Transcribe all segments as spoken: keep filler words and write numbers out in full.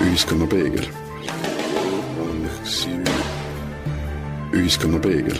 Ühiskonna peegel. Ühiskonna peegel.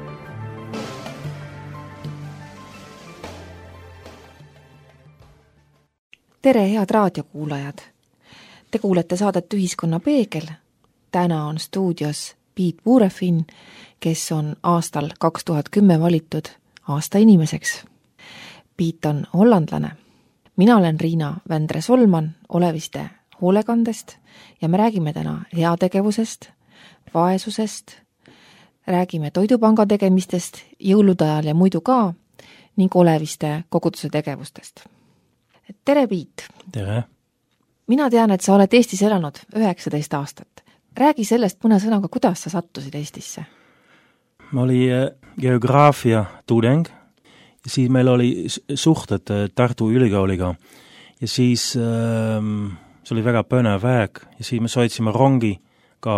Tere, head raadiokuulajad! Te kuulete saadet Ühiskonna peegel. Täna on stuudios Piet Puurefin, kes on aastal kaks tuhat kümme valitud aasta inimeseks. Piet on hollandlane. Mina olen Riina Vändre-Solman Oleviste hoolekandest ja me räägime täna heategevusest, vaesusest, räägime toidupanga tegemistest jõulude ajal ja muidu ka ning Oleviste koguduse tegevustest. Tere, Piet! Tere! Mina tean, et sa oled Eestis elanud üheksateist aastat. Räägi sellest mõne sõnaga, kuidas sa sattusid Eestisse? Ma oli geograafia tudeng ja siis meil oli suhted Tartu ülikooliga ja siis ähm, see oli väga põnev aeg ja siis me soitsime rongi ka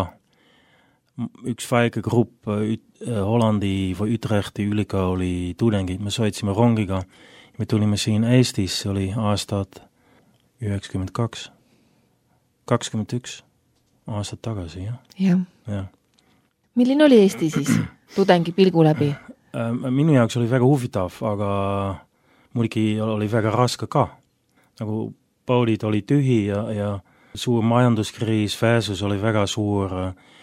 üks väike grupp Hollandi või Utrechti ülikooli tudengid, me soitsime rongiga ja me tulime siin Eestis, see oli aastad üheksakümmend kaks, kakskümmend üks aastat tagasi, jah? Jah. Ja. Milline oli Eesti siis tudengi pilgu läbi? Minu jaoks oli väga huvitav, aga muidugi oli väga raske ka. Nagu poolid oli tühi ja, ja suur majanduskriis, väesus oli väga suur,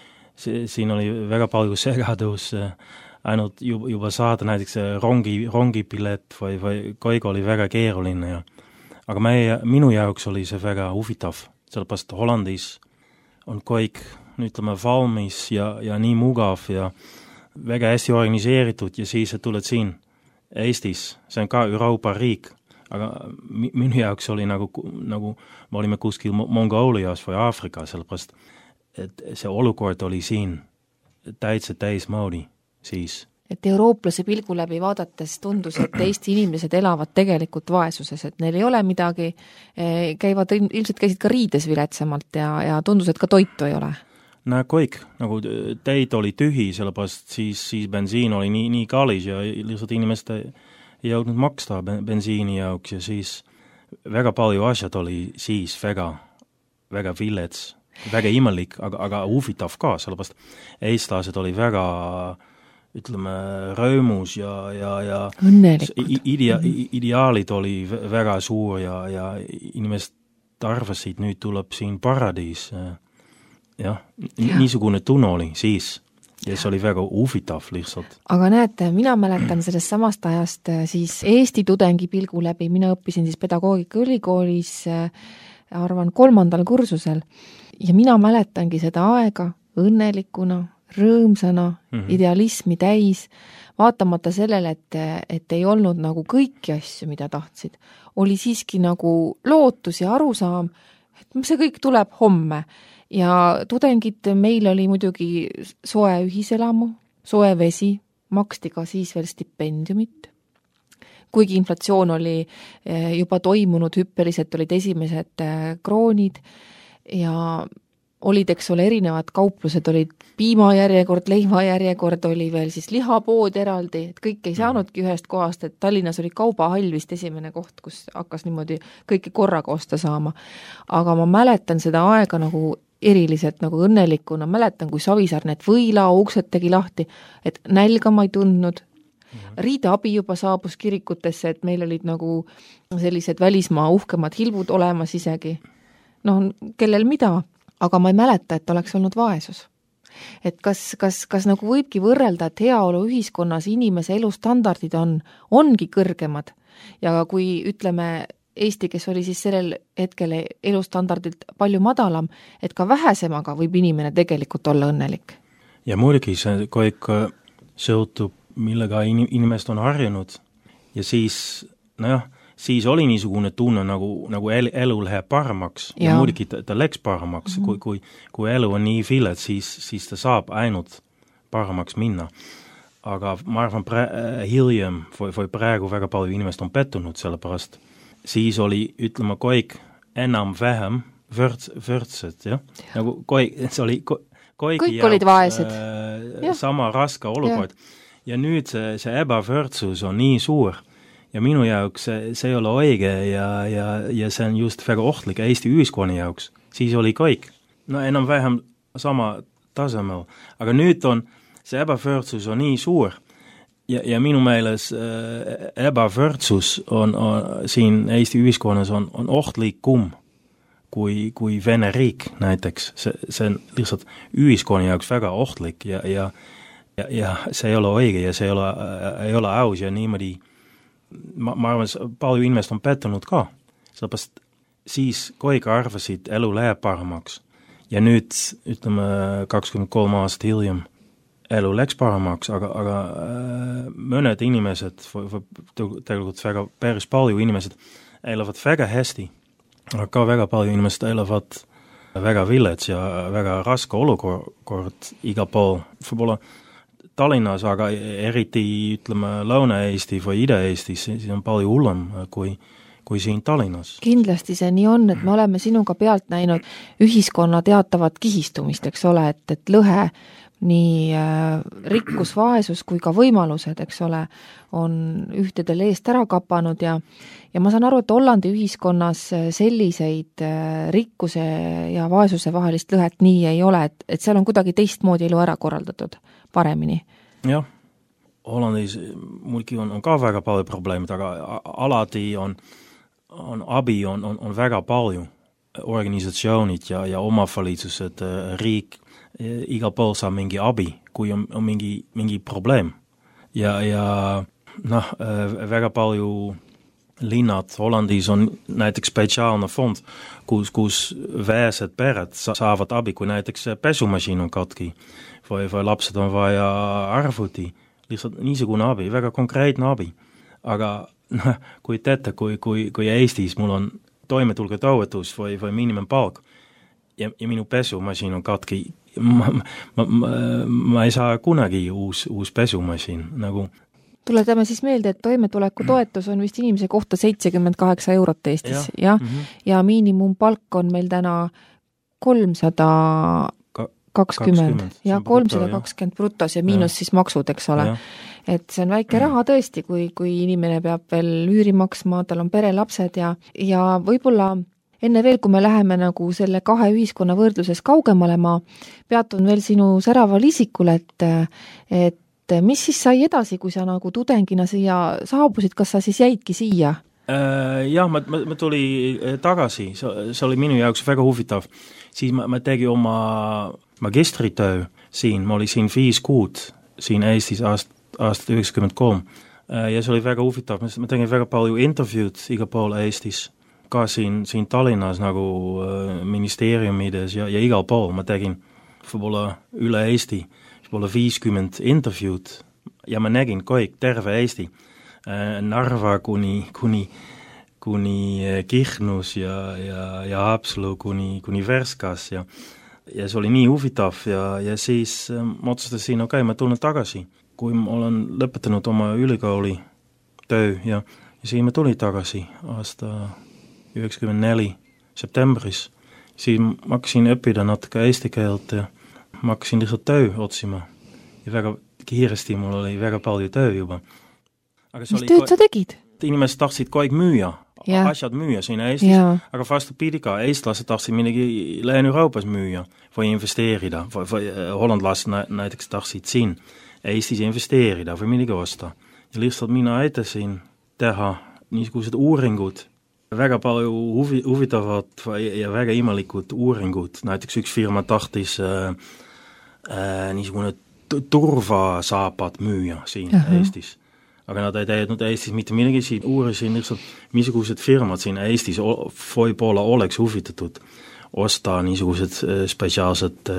siin oli väga palju segadus, ainult juba, juba saada näiteks rongi, rongipilet või, või kõik oli väga keeruline. Ja. Aga meie, minu jaoks oli see väga huvitav, sellepärast Hollandis on kõik, ütleme, valmis ja, ja nii mugav ja väga hästi organiseeritud ja siis tuled siin Eestis, see on ka Euroopa riik, aga minu jaoks oli nagu, nagu me olime kuskil Mongoolias või Afrika, sellepärast, et see olukord oli siin täitsa täismoodi siis. Et eurooplase pilgu läbi vaadates tundus, et Eesti inimesed elavad tegelikult vaesuses, et neil ei ole midagi, käivad, ilmselt käisid ka riides viletsamalt ja, ja tundus, et ka toitu ei ole. No kõik, nagu teid oli tühi, sellepärast siis, siis bensiin oli nii, nii kallis ja lihtsalt inimeste ei jõudnud maksta bensiini jaoks ja siis väga palju asjad oli siis väga, väga vilets, väga imelik, aga, aga huvitav ka, sellepärast eestlased oli väga, ütleme, rõõmus ja, ja, ja idea, ideaalid oli väga suur ja, ja inimesed arvasid, nüüd tuleb siin paradiis. Jah, ja. Niisugune tunne oli siis ja see oli väga huvitav lihtsalt. Aga näete, mina mäletan sellest samast ajast siis Eesti tudengi pilgu läbi, mina õppisin siis pedagoogika ülikoolis, arvan, kolmandal kursusel ja mina mäletangi seda aega õnnelikuna, rõõmsana, mm-hmm. idealismi täis, vaatamata sellele, et, et ei olnud nagu kõiki asju, mida tahtsid. Oli siiski nagu lootus ja arusaam, et see kõik tuleb homme. Ja tudengid, meil oli muidugi soe ühiselamu, soe vesi, maksti ka siis veel stipendiumit. Kuigi inflatsioon oli juba toimunud, hüppeliselt olid esimesed kroonid ja olid, eks ole, erinevad kauplused, olid piimajärjekord, leivajärjekord, oli veel siis lihapood eraldi, et kõik ei saanudki ühest kohast, et Tallinnas oli kaubahall vist esimene koht, kus hakkas niimoodi kõike korraga osta saama. Aga ma mäletan seda aega nagu eriliselt nagu õnnelikuna, mäletan, kui Savisaar need võila uksed tegi lahti, et nälga ma ei tundnud. Riideabi juba saabus kirikutesse, et meil olid nagu sellised välismaa uhkemad hilbud olemas isegi. No, kellel mida? Aga ma ei mäleta, et oleks olnud vaesus. Et kas, kas, kas nagu võibki võrrelda, et heaolu ühiskonnas inimese elustandardid on, ongi kõrgemad ja kui ütleme Eesti, kes oli siis sellel hetkel elustandardilt palju madalam, et ka vähesemaga võib inimene tegelikult olla õnnelik. Ja muidugi see kõik sõltub, millega inimest on harjunud ja siis, nojah, siis oli niisugune tunne, nagu, nagu elu läheb paremaks ja, ja muidugi ta, ta läks paremaks, mm-hmm. kui, kui, kui elu on nii villet, siis, siis ta saab ainult paremaks minna. Aga ma arvan, pre- hiljem või, või praegu väga palju inimest on pettunud sellepärast. Siis oli, ütleme, kõik enam vähem võrds, võrdsed, jah? Nagu kõik, see oli ko, kõik olid vaesed. Äh, sama raske olukord. Ja. ja nüüd see, see ebavõrdsus on nii suur ja minu jaoks see, see ei ole õige ja, ja, ja see on just väga ohtlik Eesti ühiskonna jaoks. siis oli kõik. No enam-vähem sama tasemel. Aga nüüd on, see ebavõrdsus on nii suur ja, ja minu meeles äh, ebavõrdsus on, on siin Eesti ühiskonnas on, on ohtlikum kui, kui Vene riik näiteks. See, see on lihtsalt ühiskonna jaoks väga ohtlik ja, ja, ja, ja see ei ole õige ja see ei ole, äh, ei ole aus ja niimoodi ma, ma arvan, palju inimest on pettunud ka. Sellepärast siis kõik arvasid elu läheb paremaks. Ja nüüd, ütleme, kakskümmend kolm aastat hiljem elu läks paremaks, aga, aga äh, mõned inimesed, või, või tegelikult väga päris palju inimesed elavad väga hästi, aga ka väga palju inimesed elavad väga vilets ja väga raske olukord igal pool. Võib-olla Tallinnas, aga eriti, ütleme, Lõuna-Eesti või Ida-Eestis, siis on palju hullem kui kui siin Tallinnas. Kindlasti see nii on, et me oleme sinuga pealt näinud ühiskonna teatavat kihistumist, eks ole, et, et lõhe nii äh, rikkus, vaesus kui ka võimalused, eks ole, on ühtedel eest ära kapanud ja, ja ma saan aru, et Hollandi ühiskonnas selliseid äh, rikkuse ja vaesuse vahelist lõhet nii ei ole, et, et seal on kuidagi teistmoodi elu ära korraldatud paremini. Jah, Hollandis muidugi on, on ka väga palju probleemid, aga alati on on abi on, on, on väga palju organisatsioonid ja, ja omavalitsused, riik, igal pool saab mingi abi, kui on, on mingi, mingi probleem. Ja, ja noh, väga palju linnad Hollandis on näiteks spetsiaalne fond, kus, kus väesed pered saavad abi, kui näiteks pesumasiin on katki või, või lapsed on vaja arvuti, lihtsalt niisugune abi, väga konkreetne abi. Aga noh, kui teete, kui, kui, kui Eestis mul on toimetulekutoetus või, või miinimumpalk ja, ja minu pesumasiin on katki, ma, ma, ma, ma ei saa kunagi uus, uus pesumasiin. Nagu. Tuletame siis meelde, et toimetulekutoetus on vist inimese kohta seitsekümmend kaheksa eurot Eestis, ja, ja? Mm-hmm. ja miinimumpalk on meil täna kolmsada kakskümmend ja kolmsada kakskümmend brutos ja miinus ja. Siis maksud, eks ole. Ja. Et see on väike raha tõesti, kui, kui inimene peab veel üüri maksma, tal on pere, lapsed ja, ja võib-olla enne veel, kui me läheme nagu selle kahe ühiskonna võrdluses kaugemale, ma peatun veel sinu säraval isikul, et, et mis siis sai edasi, kui sa nagu tudengina siia saabusid, kas sa siis jäidki siia? Jah, ma, ma, ma tuli tagasi, see oli minu jaoks väga huvitav. Siis ma, ma tegi oma magistritöö siin, ma oli siin viis kuud siin Eestis aast, aastat üheksakümmend kolm ja see oli väga huvitav, ma tegin väga palju intervjuud iga pool Eestis, ka siin, siin Tallinnas nagu ministeeriumides ja, ja igal pool ma tegin võib-olla üle Eesti, võib-olla viiskümmend intervjuud ja ma nägin kõik terve Eesti, Narva kuni, kuni, kuni Kihnus ja, ja, ja Haapsalu kuni, kuni Värskas ja ja see oli nii huvitav ja, ja siis ma otsustasin, okei, okay, ma tulen tagasi. Kui ma olen lõpetanud oma ülikooli töö ja, ja siis ma tulin tagasi aasta üheksakümmend neli septembris. Siis ma hakkasin õppida natuke eesti keelt ja ma hakkasin lihtsalt töö otsima. Ja väga kiiresti mul oli väga palju töö juba. Aga mis tööd sa tegid? Inimesed tahtsid kogu aeg müüa. Ja. Asjad müüa siin Eestis, ja. Aga vastupidi ka, eestlased tahtsid midagi Lääne-Euroopas müüa või investeerida, või, või hollandlased näiteks tahtsid siin Eestis investeerida või midagi osta. Ja lihtsalt mina aitasin teha niisugused uuringud, väga palju huvi, huvitavad ja väga imelikud uuringud, näiteks üks firma tahtis äh, äh, niisugune turvasaapad müüa siin uh-huh. Eestis. Aga nad ei teadnud Eestis mitte midagi, siin uurisin lihtsalt, missugused firmad siin Eestis võib-olla oleks huvitatud osta niisugused spetsiaalsed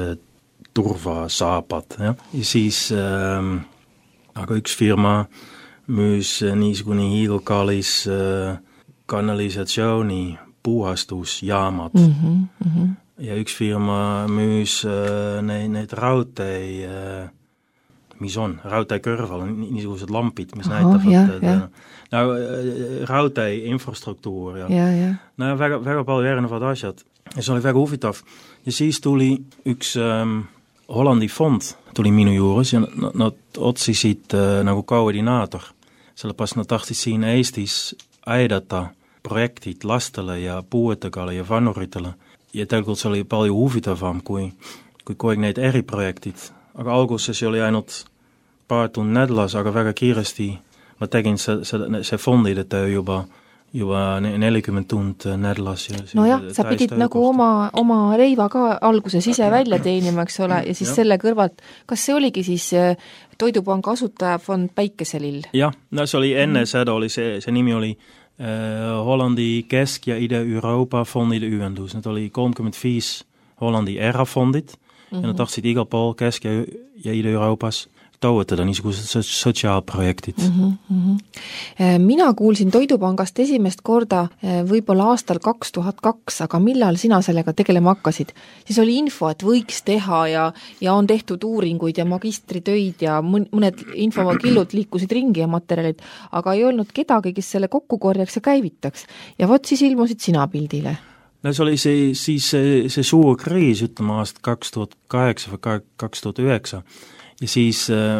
turvasaapad. Ja, ja siis, ähm, aga üks firma müüs niisugune hiilkallis äh, kanalisatsiooni puhastusjaamad. Mm-hmm, mm-hmm. Ja üks firma müüs äh, neid, neid raudtee äh, mis on, raudtee kõrval on niisugused lampid, mis Aha, näitavad ja, ja. No, raudtee infrastruktuur ja, ja, ja. No, väga, väga palju erinevad asjad ja see oli väga huvitav ja siis tuli üks ähm, Hollandi fond tuli minu juures ja nad, nad otsisid äh, nagu koordinaator, sellepärast nad tahtsid siin Eestis aidata projektid lastele ja puuetagale ja vanuritele ja tegelikult see oli palju huvitavam kui, kui kõik need eriprojektid. Aga alguses see oli ainult paar tund nädalas, aga väga kiiresti ma tegin see, see, see fondide töö juba juba nelikümmend tund nädalas. No jah, sa pidid nagu oma, oma leiva ka alguses ise välja teenima, eks ole, ja siis ja. Selle kõrvalt, kas see oligi siis Toidupanga asutajafond Päikeselill? Jah, no see oli enne mm. seda, oli see, see nimi oli äh, Hollandi Kesk- ja Ida-Euroopa fondide ühendus. Need oli kolmkümmend viis Hollandi erafondid mm-hmm. ja nad tahtsid igal pool Kesk- ja, ja Ida-Euroopas toetada niisugused sotsiaalprojektid. Mm-hmm, mm-hmm. Mina kuulsin Toidupangast esimest korda võib-olla aastal kaks tuhat kaks, aga millal sina sellega tegelema hakkasid? Siis oli info, et võiks teha ja, ja on tehtud uuringuid ja magistritöid ja mõned infokillud liikusid ringi ja materjalid, aga ei olnud kedagi, kes selle kokku korjaks ja käivitaks. Ja vot siis ilmusid sina pildile. No see oli see, siis see, see suur kriis, ütleme aast kaks tuhat kaheksa või kaks tuhat üheksa. Ja siis äh,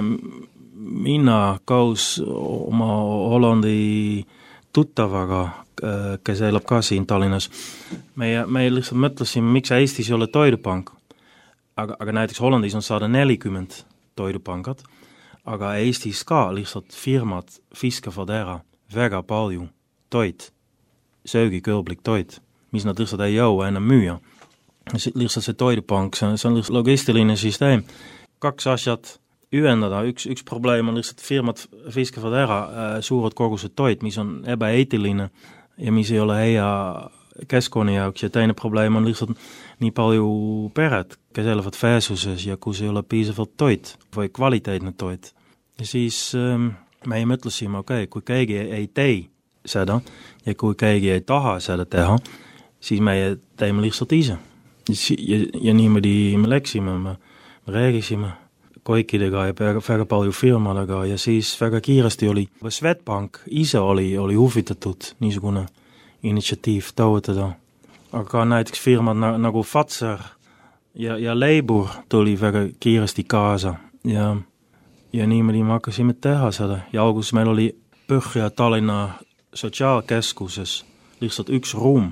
mina kaus oma Hollandi tuttavaga, äh, kes elab ka siin Tallinnas. Me, me lihtsalt mõtlesime, miks Eestis ei ole toidupank. Aga, aga näiteks Hollandis on sada nelikümmend toidupankat, aga Eestis ka lihtsalt firmad fiskavad ära väga palju toit, söögikõlblik toit, mis nad lihtsalt ei jõua enam müüa. Lihtsalt see toidupank, see on, see on lihtsalt logistiline süsteem. Kaks asjad ühendada, üks, üks probleem on lihtsalt firmad fiskavad ära äh, suured kogused toit, mis on ebaeetiline ja mis ei ole hea keskkonna jaoks ja teine probleem on lihtsalt nii palju pered, kes elavad väesuses ja kus ei ole piisavalt toit või kvaliteetne toit. Ja siis ähm, me mõtlesime, okei, okay, kui keegi ei tee seda ja kui keegi ei taha seda teha, siis me teeme lihtsalt ise. Ja, ja, ja niimoodi me läksime, me me räägisime kõikidega ja väga, väga palju firmadega ja siis väga kiiresti oli Swedbank ise oli, oli huvitatud niisugune initsiatiiv toetada. Aga näiteks firmad na, nagu Fazer ja, ja Leibur tuli väga kiiresti kaasa ja, ja niimoodi me hakkasime teha seda. Ja alguses meil oli Põhja-Tallinna sotsiaalkeskuses lihtsalt üks ruum,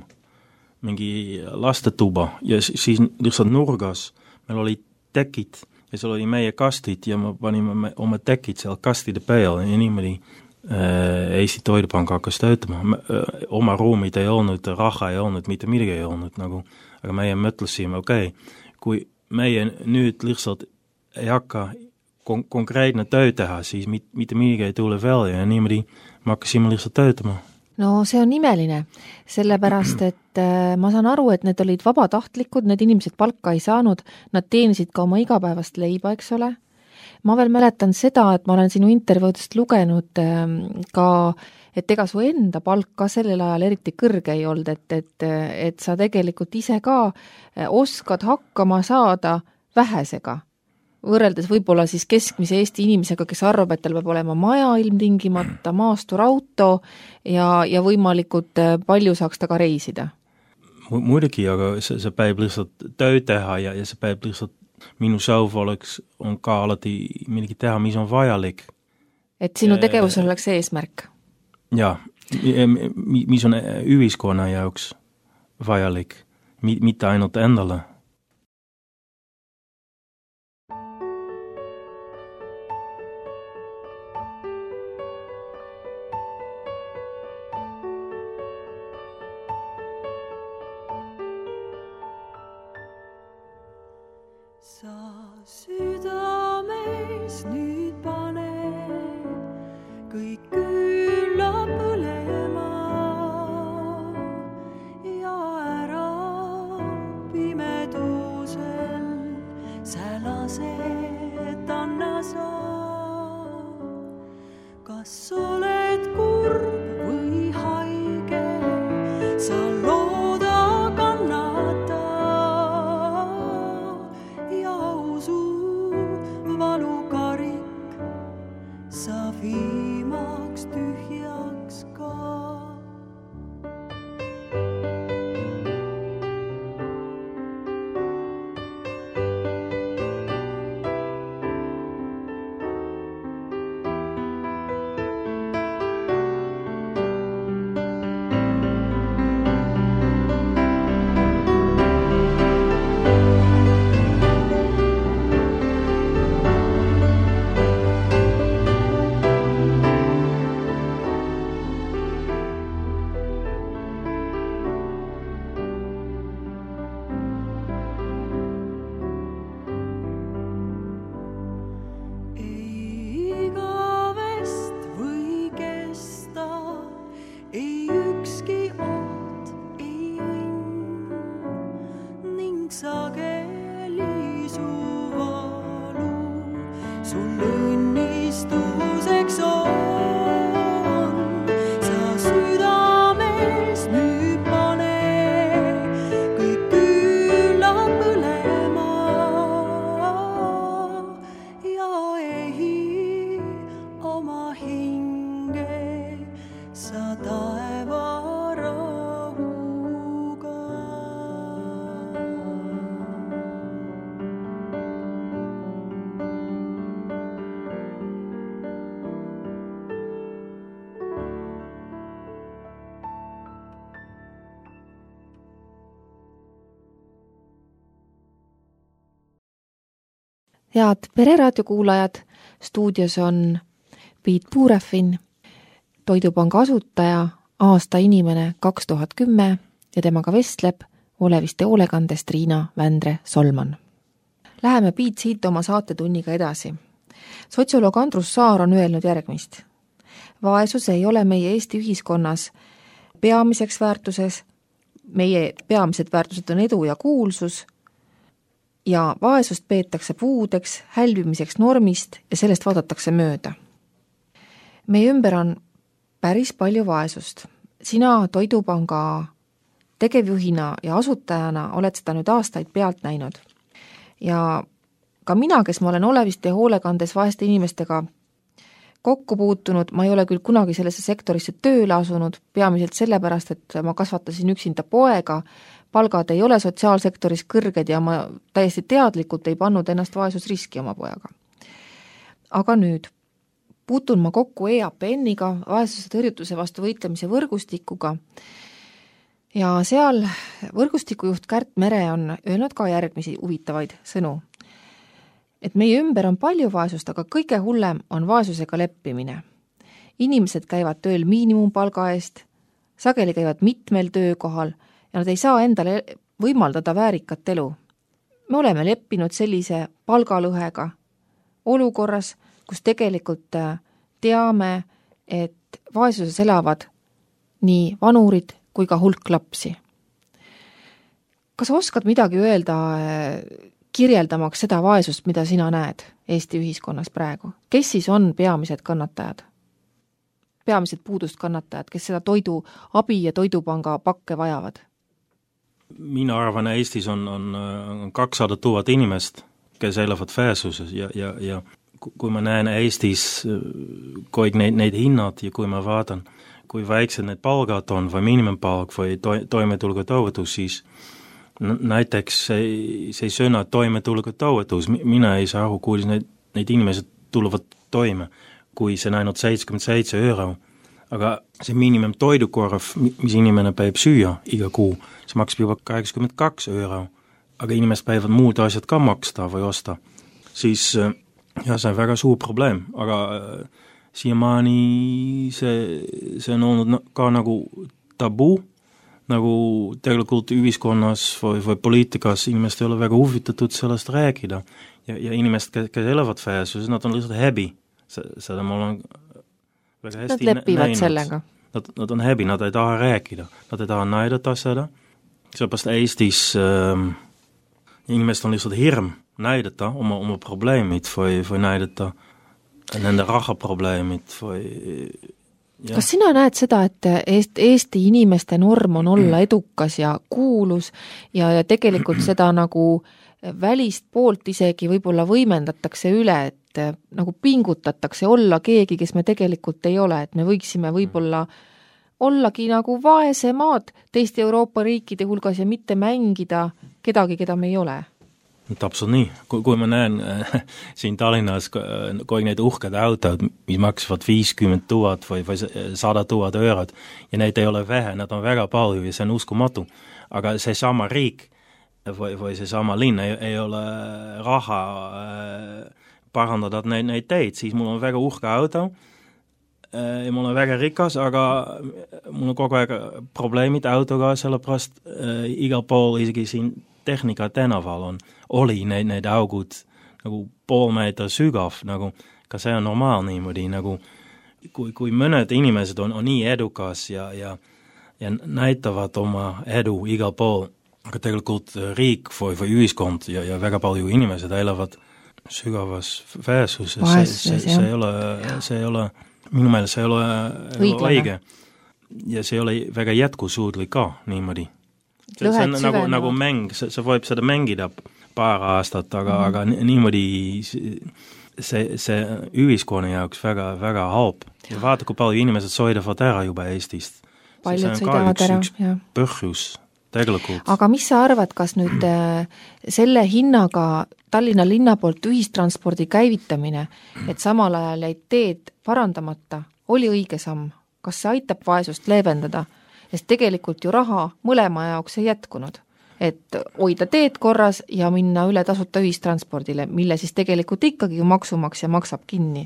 mingi lastetuba ja siis lihtsalt nurgas meil oli tekid ja seal oli meie kastid ja me panime oma tekid seal kastide peale ja niimoodi äh, Eesti Toidupank hakkas töötama. Äh, oma ruumid ei olnud, raha ei olnud, mitte midagi ei olnud, nagu, aga meie mõtlesime, okei, okay, kui meie nüüd lihtsalt ei hakka kon- konkreetne töö teha, siis mit- mitte midagi ei tule välja ja niimoodi me hakkasime lihtsalt töötama. No see on imeline, sellepärast, et äh, ma saan aru, et need olid vabatahtlikud, need inimesed palka ei saanud, nad teenisid ka oma igapäevast leiba, eks ole. Ma veel mäletan seda, et ma olen sinu intervjuudest lugenud äh, ka, et ega su enda palk ka sellel ajal eriti kõrge ei olnud, et, et, et sa tegelikult ise ka oskad hakkama saada vähesega. Võrreldes võib-olla siis keskmise Eesti inimesega, kes arvab, et tal peab olema maja ilmtingimata, maasturauto ja, ja võimalikult palju saaks ta ka reisida. Muidugi, aga see, see päev lihtsalt töö teha ja, ja see päev lihtsalt minu sõuv oleks, on ka alati midagi teha, mis on vajalik. Et sinu tegevusel oleks eesmärk? Jaa, mis on ühiskonna jaoks vajalik, mitte ainult endale. Sa südames nüüd pane kõik külla põlema ja ära pimedusel sälased anna sa. Kas oled kurb või haige, sa looda kannata. Valukarik sa viimaks tühjaks ka. hinge sa taevarahuga. Head Pereraadio kuulajad, stuudios on Piit Puurefin, Toidupanga asutaja, aasta inimene kaks tuhat kümme ja temaga vestleb Oleviste hoolekandest Riina Vändre-Solman. Läheme Piit siit oma saatetunniga edasi. Sotsioloog Andrus Saar on öelnud järgmist. Vaesus ei ole meie Eesti ühiskonnas peamiseks väärtuses, meie peamised väärtused on edu ja kuulsus, ja vaesust peetakse puudeks, hälvimiseks normist ja sellest vaadatakse mööda. Meie ümber on päris palju vaesust. Sina Toidupanga tegevjuhina ja asutajana oled seda nüüd aastaid pealt näinud. Ja ka mina, kes ma olen Oleviste hoolekandes vaeste inimestega kokku puutunud, ma ei ole küll kunagi sellesse sektorisse tööle asunud, peamiselt sellepärast, et ma kasvatasin üksinda poega, palgad ei ole sotsiaalsektoris kõrged ja ma täiesti teadlikult ei pannud ennast vaesusriski oma pojaga. Aga nüüd puutun ma kokku E A P N-iga, vaesuse tõrjutuse vastu võitlemise võrgustikuga, ja seal võrgustikujuht Kärt Mere on öelnud ka järgmisi huvitavaid sõnu. Et meie ümber on palju vaesust, aga kõige hullem on vaesusega leppimine. Inimesed käivad tööl miinimumpalga eest, sageli käivad mitmel töökohal ja nad ei saa endale võimaldada väärikat elu. Me oleme leppinud sellise palgalõhega olukorras, kus tegelikult teame, et vaesuses elavad nii vanurid kui ka hulk lapsi. Kas oskad midagi öelda kirjeldamaks seda vaesust, mida sina näed Eesti ühiskonnas praegu? Kes siis on peamised kannatajad? Peamised puudust kannatajad, kes seda toidu abi ja Toidupanga pakke vajavad? Mina arvan, Eestis on, on kakssada tuhat inimest, kes elavad vaesuses ja, ja, ja kui ma näen Eestis kõik neid, neid hinnad ja kui ma vaatan, kui väiksed need palgad on või miinimumpalk või to, toimetulekutoetus, siis näiteks see, see sõna toimetulekutoetus, mina ei saa aru, kuidas need, need inimesed tulevad toime, kui see on ainult seitsekümmend seitse euro. Aga see miinimum toidukorv, mis inimene päib süüa iga kuu, see maksab juba kaheksakümmend kaks euro, aga inimesed päivad muud asjad ka maksta või osta. Siis ja see on väga suur probleem, aga siiamaani see, see on olnud ka nagu tabu, nagu tegelikult ühiskonnas või, või poliitikas inimesed ei ole väga huvitatud sellest rääkida. Ja, ja inimesed, kes, kes elavad vaesuses, nad on lihtsalt häbi. Seda ma olen väga hästi nad leppivad näinud. Sellega. Nad, nad on häbi, nad ei taha rääkida. Nad ei taha näidata seda. Sellepärast Eestis ähm, inimesed on lihtsalt hirm näidata oma, oma probleemid või, või näidata nende rahaprobleemid või ja. Kas sina näed seda, et Eesti inimeste norm on olla edukas ja kuulus ja, ja tegelikult seda nagu välist poolt isegi võib-olla võimendatakse üle, et nagu pingutatakse olla keegi, kes me tegelikult ei ole, et me võiksime võib-olla ollagi nagu vaesemaad teiste Euroopa riikide hulgas ja mitte mängida kedagi, keda me ei ole? Täpselt nii. Kui, kui ma näen äh, siin Tallinnas kõik need uhked autod, mis maksavad viiskümmend tuhat või, või sada tuhat eurot ja neid ei ole vähe, nad on väga palju ja see on uskumatu. Aga see sama riik või, või see sama linn ei, ei ole raha äh, parandada neid, neid teid, siis mul on väga uhke auto äh, ja mul on väga rikas, aga mul on kogu aeg probleemid autoga, sellepärast äh, igal pool isegi siin tehnika tänaval on, oli neid, neid augud nagu pool meeter sügav, nagu ka see on normaal niimoodi, nagu kui, kui mõned inimesed on, on nii edukas ja, ja, ja näitavad oma edu igal pool, aga tegelikult riik või, või ühiskond ja, ja väga palju inimesed elavad sügavas vaesuses, see, see, see ei ole, see ei ole, minu meelest see ei ole, ei ole õige ja see ei ole väga jätkusuudlik ka niimoodi. See, see on nagu, nagu mäng, see, see võib seda mängida paar aastat, aga, mm. aga niimoodi see, see ühiskonna jaoks väga, väga halb. Ja vaata, kui palju inimesed soidavad ära juba Eestist. Paljud sõidavad ära, jah. Põhjus, tegelikult. Aga mis sa arvad, kas nüüd selle hinnaga Tallinna linna poolt ühistranspordi käivitamine, et samal ajal jäid teed parandamata, oli õige samm? Kas see aitab vaesust leevendada? Sest tegelikult ju raha mõlema jaoks ei jätkunud. Et hoida teed korras ja minna üle tasuta ühistranspordile, mille siis tegelikult ikkagi ju maksumaksja maksab kinni.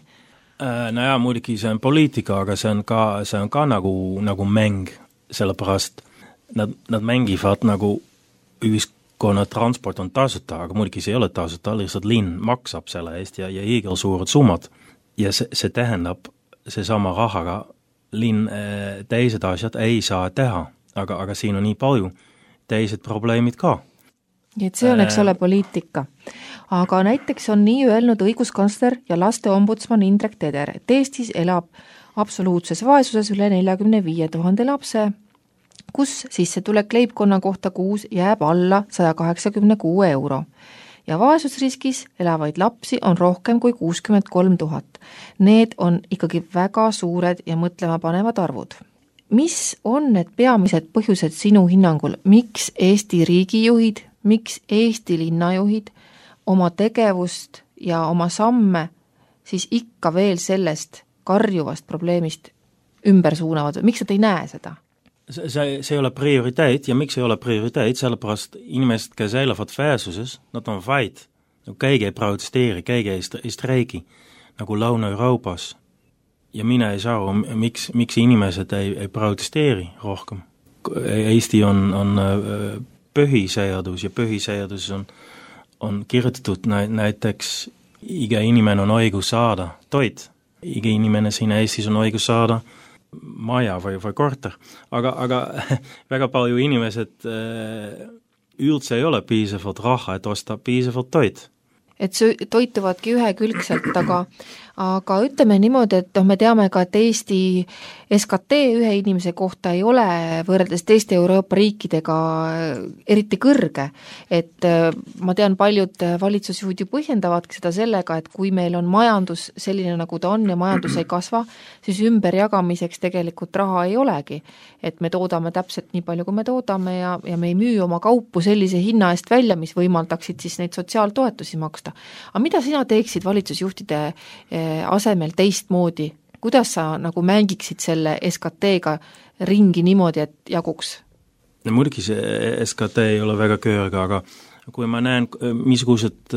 No ja muidugi see on poliitika, aga see on ka, see on ka nagu, nagu mäng, sellepärast nad, nad mängivad nagu ühiskonna transport on tasuta, aga muidugi see ei ole tasuta, lihtsalt linn maksab selle eest ja, ja igal suured summad. Ja see, see tähendab, see sama rahaga linn teised asjad ei saa teha, aga, aga siin on nii palju teised probleemid ka. Et see on, eks ole, poliitika. Aga näiteks on nii öelnud õiguskantsler ja laste ombudsman Indrek Teder, et Eestis elab absoluutses vaesuses üle neljakümne viie tuhande lapse, kus sissetulek leibkonna kohta kuus jääb alla sada kaheksakümmend kuus euro. Ja vaesusriskis elavaid lapsi on rohkem kui kuuskümmend kolm tuhat. Need on ikkagi väga suured ja mõtlema panevad arvud. Mis on need peamised põhjused sinu hinnangul, miks Eesti riigijuhid, miks Eesti linnajuhid oma tegevust ja oma samme siis ikka veel sellest karjuvast probleemist ümber suunavad? Miks nad ei näe seda? See, see, see ei ole prioriteet ja miks ei ole prioriteet, sellepärast inimesed, kes elavad vaesuses, nad on vaid. Keegi ei protesteeri, keegi ei streigi, nagu Lõuna-Euroopas. Ja mina ei saa, miks, miks inimesed ei, ei protesteeri rohkem. Eesti on, on põhiseadus ja põhiseadus on, on kirjutatud näiteks iga inimene on õigus saada toit. Iga inimene siin Eestis on õigus saada maja või, või korter, aga, aga väga palju inimesed üldse ei ole piisavalt raha, et osta piisavalt toit. Et see toituvadki ühekülgselt, aga, aga ütleme niimoodi, et me teame ka, et Eesti S K T ühe inimese kohta ei ole võrreldes teiste Euroopa riikidega eriti kõrge. Et ma tean, paljud valitsusjuhid ju põhjendavadki seda sellega, et kui meil on majandus selline, nagu ta on ja majandus ei kasva, siis ümberjagamiseks tegelikult raha ei olegi. Et me toodame täpselt nii palju, kui me toodame ja, ja me ei müü oma kaupu sellise hinna eest välja, mis võimaldaksid siis neid sotsiaaltoetusi maksta. Aga mida sina teeksid valitsusjuhtide asemel teistmoodi? Kuidas sa nagu mängiksid selle S K T-ga ringi niimoodi, et jaguks? No muidugi see S K T ei ole väga kõrge, aga kui ma näen, missugused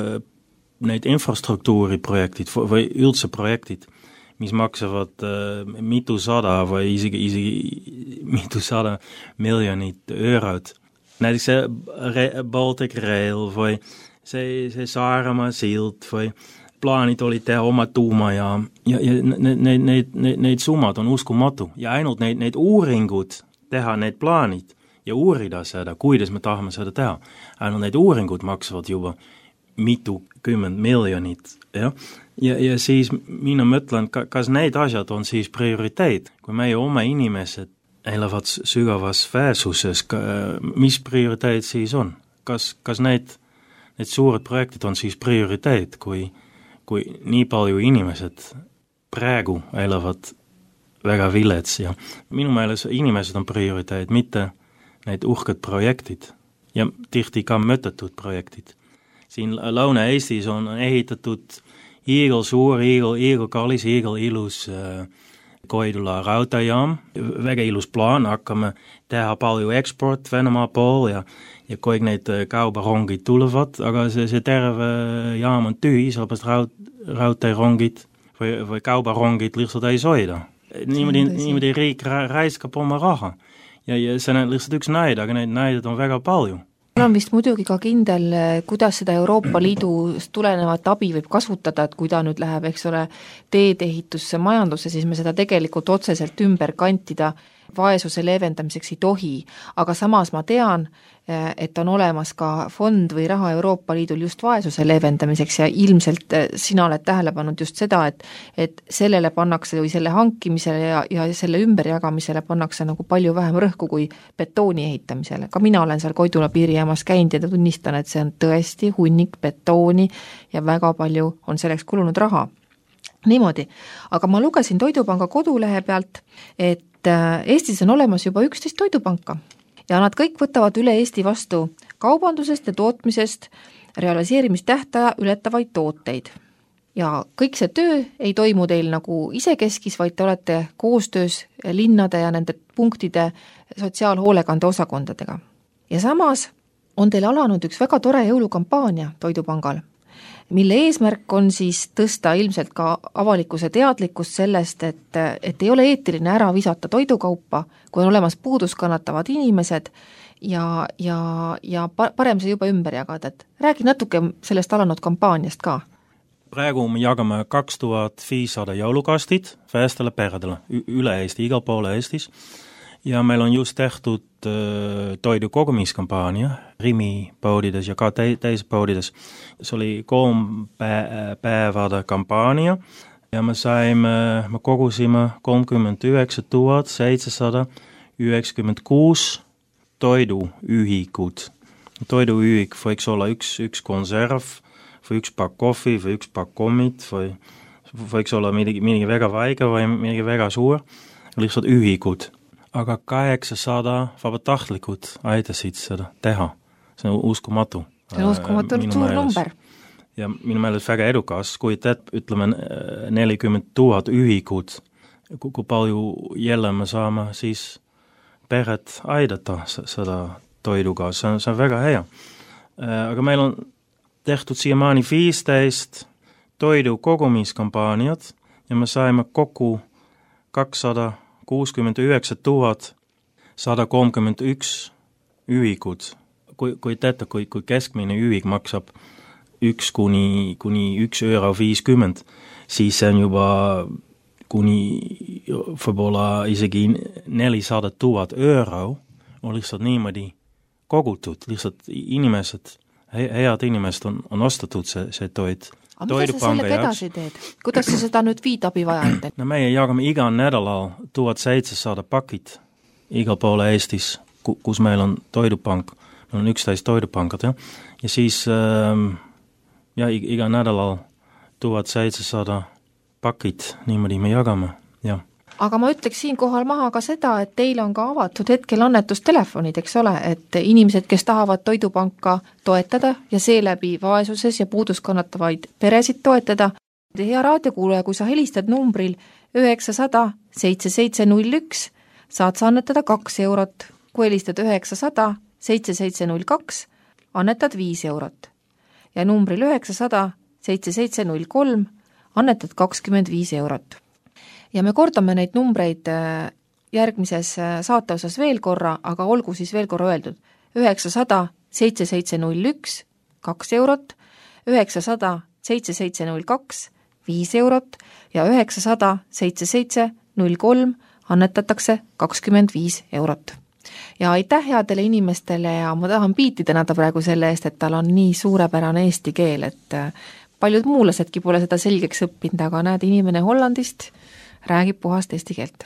neid infrastruktuuriprojektid või üldse projektid, mis maksavad mitu sada või isegi, isegi mitu sada miljonit eurot, näiteks see Baltic Rail või see, see Saaremaa sild või plaanid oli teha oma tuuma ja, ja, ja need, need, need, need summad on uskumatu ja ainult neid, neid uuringud teha, need plaanid ja uurida seda, kuidas me tahame seda teha. Ainult need uuringud maksavad juba mitu kümmend miljonit. Ja, ja, ja siis mina mõtlen, kas need asjad on siis prioriteet, kui meie oma inimesed elavad sügavas vaesuses, mis prioriteet siis on? Kas, kas need, need suured projektid on siis prioriteet, kui kui nii palju inimesed praegu elavad väga vilets ja minu meelest inimesed on prioriteet, mitte need uhked projektid ja tihti ka mõttetud projektid. Siin Lõuna-Eestis on ehitatud iigal suur, iigal, iigal kallis, iigal ilus äh, Koidula rautajaam, väga ilus plaan, hakkame teha palju eksport Venemaa pool ja ja kõik need kaubarongid tulevad, aga see, see terve jaam on tühi, sellepärast raud, raudteerongid või, või kaubarongid lihtsalt ei soida. Niimoodi, niimoodi riik ra- raiskab oma raha ja, ja see on lihtsalt üks näide, aga neid näideid on väga palju. Mul on vist muidugi ka kindel, kuidas seda Euroopa Liidust tulenevat abi võib kasutada, et kui ta nüüd läheb, eks ole, teedehitusse majandusse, siis me seda tegelikult otseselt ümber kantida vaesuse leevendamiseks ei tohi, aga samas ma tean, et on olemas ka fond või raha Euroopa Liidul just vaesuse leevendamiseks ja ilmselt sina oled tähele pannud just seda, et, et sellele pannakse või selle hankimisele ja, ja selle ümberjagamisele pannakse nagu palju vähem rõhku kui betooni ehitamisele. Ka mina olen seal Koidula piirijaamas käinud ja tunnistan, et see on tõesti hunnik betooni ja väga palju on selleks kulunud raha. niimoodi, aga ma lugesin Toidupanga kodulehe pealt, et Eestis on olemas juba üksteist toidupanka ja nad kõik võtavad üle Eesti vastu kaubandusest ja tootmisest realiseerimistähtaja ületavaid tooteid. Ja kõik see töö ei toimu teil nagu isekeskis, vaid te olete koostöös linnade ja nende punktide sotsiaalhoolekande osakondadega. Ja samas on teil alanud üks väga tore jõulukampaania Toidupangal, mille eesmärk on siis tõsta ilmselt ka avalikkuse teadlikkust sellest, et, et ei ole eetiline ära visata toidukaupa, kui on olemas puudus kannatavad inimesed ja, ja, ja parem see juba ümber jagada. Et räägi natuke sellest alanud kampaaniast ka. Praegu me jagame kaks tuhat viissada jõulukastid väestele peredele üle Eesti, igal poole Eestis. Ja meil on just tehtud äh, toidu kogumiskampaania Rimi poodides ja ka te- teise poodides. See oli kolm pä- päevade kampaania ja me saime, me kogusime kolmkümmend üheksa tuhat seitsesada üheksakümmend kuus toiduühikut. Toiduühik võiks olla üks, üks konserv või üks pakk kohvi või üks pakk kommit või võiks olla midagi, midagi väga väike või midagi väga suur, lihtsalt ühikud. Aga kaheksasada vabatahtlikud aitasid seda teha. See on uskumatu. See on uskumatu suur number. Ja minu meelest väga edukas, kui te ütleme nelikümmend tuhat ühikud, kui palju jälle me saame siis peret aidata seda toiduga. See on, see on väga hea. Aga meil on tehtud siiamaani viisteist toidu kogumiskampaaniat ja me saime kokku kakssada kuuskümmend üheksa tuhat sada kolmkümmend üks ühikud. Kui, kui teete, kui, kui keskmine ühik maksab üks kuni, kuni üks euro viiskümmend, siis see on juba kuni võib-olla isegi nelisada tuhat euro on lihtsalt niimoodi kogutud, lihtsalt inimesed, head inimesed on, on ostatud see, see toit. Aga mida sa sellega edasi teed? Kuidas sa seda nüüd viid abivajajate? No meie jagame iga nädalal tuhat seitsesada pakit igal poole Eestis, kus meil on toidupank. Meil on üksteist toidupankat, ja? Ja siis ähm, ja, iga nädalal tuhat seitsesada pakit niimoodi me jagame, jah. Aga ma ütleks siin kohal maha ka seda, et teil on ka avatud hetkel annetustelefonid, eks ole, et inimesed, kes tahavad toidupanka toetada ja seeläbi vaesuses ja puudus kannatavaid peresid toetada. Hea raadiokuulaja, kui sa helistad numbril üheksasada seitseteist null üks, saad sa annetada kaks eurot. Kui helistad üheksasada seitseteist null kaks, annetad viis eurot. Ja numbril üheksasada seitseteist null kolm annetad kakskümmend viis eurot. Ja me kordame neid numbreid järgmises saateosas veel korra, aga olgu siis veel korra öeldud. üheksasada seitseteist null üks, kaks eurot, üheksasada seitseteist null kaks, viis eurot ja üheksasada seitseteist null kolm annetatakse kakskümmend viis eurot. Ja aitäh headele inimestele ja ma tahan Piiti tänada praegu selle eest, et tal on nii suurepärane eesti keel, et paljud muulasedki pole seda selgeks õppinud, aga näed, inimene Hollandist räägib puhast eesti keelt.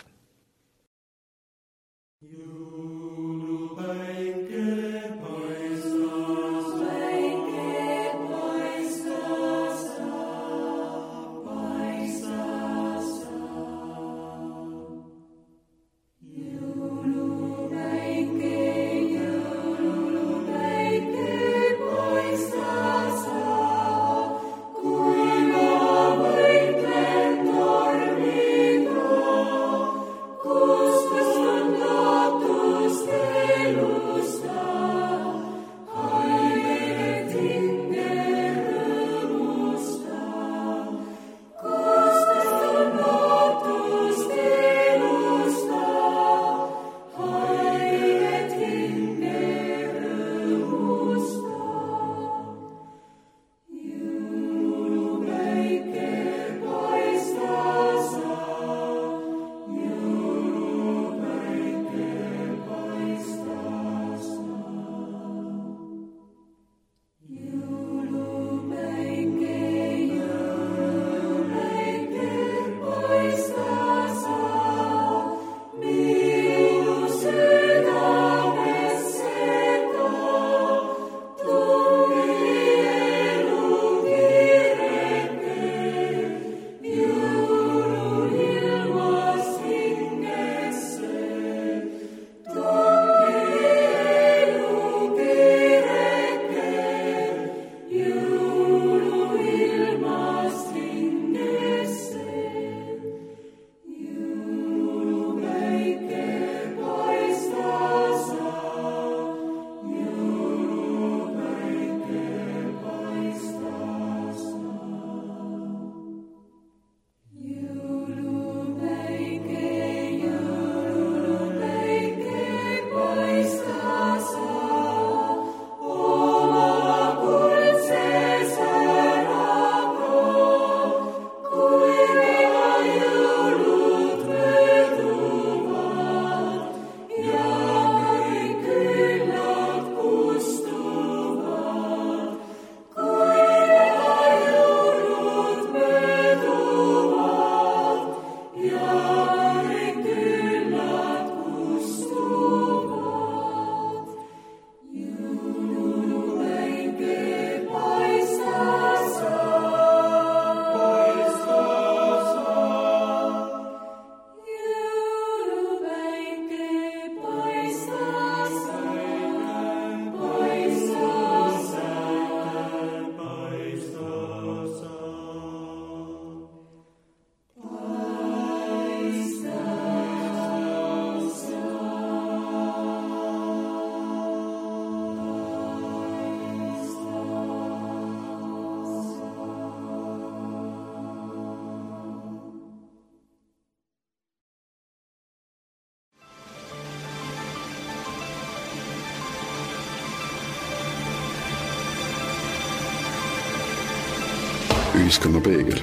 ühiskonna peegel.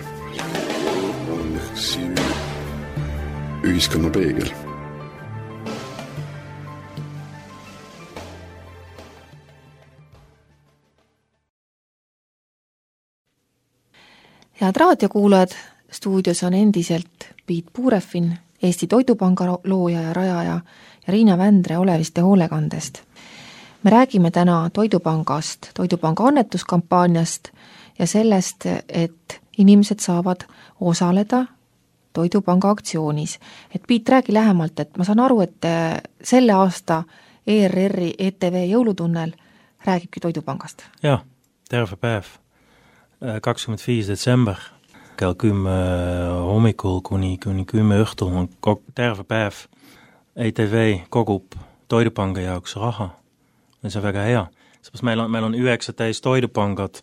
Ühiskonna peegel. Head raadiokuulajad, stuudios on endiselt Piit Puurefin, Eesti Toidupanga looja ja rajaja ja Riina Vändre Oleviste hoolekandest. Me räägime täna Toidupangast, Toidupanga annetuskampaaniast ja sellest, et inimesed saavad osaleda Toidupanga aktsioonis. Et Piit, räägi lähemalt, et ma saan aru, et selle aasta E R R-i E T V jõulutunnel räägibki Toidupangast. Jah, terve päev. kakskümmend viis detsember, kell kümme hommikul kuni, kuni kümme õhtul on kog, terve päev. E T V kogub Toidupanga jaoks raha. Ja see on väga hea. Sest meil on, meil on üheksateist toidupangad